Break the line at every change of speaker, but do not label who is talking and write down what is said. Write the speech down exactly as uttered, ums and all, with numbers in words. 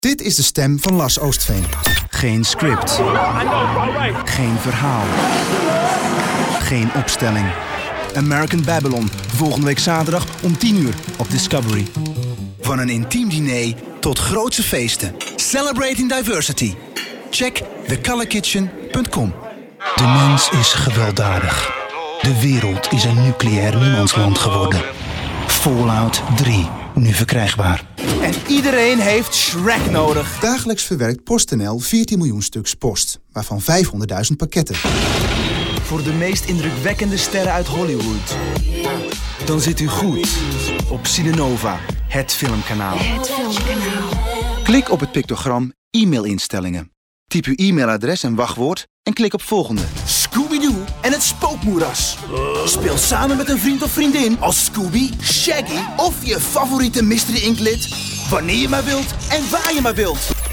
Dit is de stem van Lars Oostveen. Geen script. Geen verhaal. Geen opstelling. American Babylon. Volgende week zaterdag om tien uur op Discovery. Van een intiem diner tot grootse feesten. Celebrating diversity. Check the color kitchen punt com. De mens is gewelddadig. De wereld is een nucleair niemandsland geworden. Fallout drie. Nu verkrijgbaar.
En iedereen heeft Shrek nodig.
Dagelijks verwerkt PostNL veertien miljoen stuks post, waarvan vijfhonderdduizend pakketten.
Voor de meest indrukwekkende sterren uit Hollywood. Dan zit u goed op Cinenova, het filmkanaal.
Het filmkanaal.
Klik op het pictogram e-mailinstellingen. Typ uw e-mailadres en wachtwoord en klik op volgende.
Scooby-Doo en het spookmoeras. Speel samen met een vriend of vriendin als Scooby, Shaggy of je favoriete Mystery Inc lid. Wanneer je maar wilt en waar je maar wilt.